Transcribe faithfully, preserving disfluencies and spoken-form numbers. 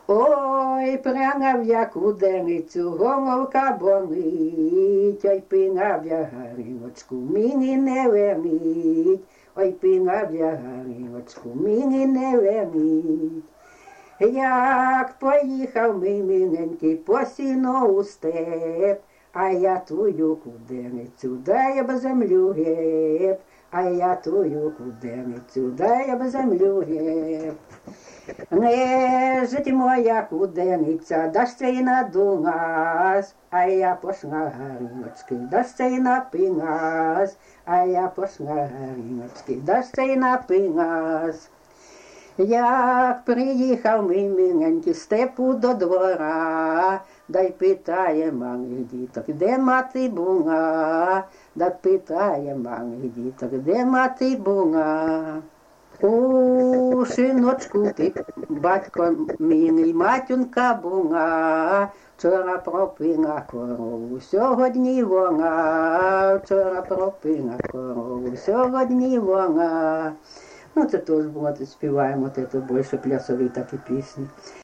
Ой, прянгав я куденицю, головка болить, ой, пingав я гариночку, мені не верніть, ой, пingав я гариночку, мені не верніть. Як поїхав мій миленький по сіно у степ, а я тую куденицю, дай б землю геп, а я тую куденицю, дай б землю геп. Лежить моя кудениця, дасться й надугас, а я пошла гариночки, дасться й напинас, а я пошла гариночки, дасться й напинас. Як приїхав мій миленький степу до двора, дай питає малих діток, де мати була, дай питає малих діток, де мати була. У синочку ти, батько милий, матюнка була, вчора пропила корову, сьогодні вона, вчора пропила корову, сьогодні вона. Ну, це теж було, співаємо, це більше плясові такі пісні.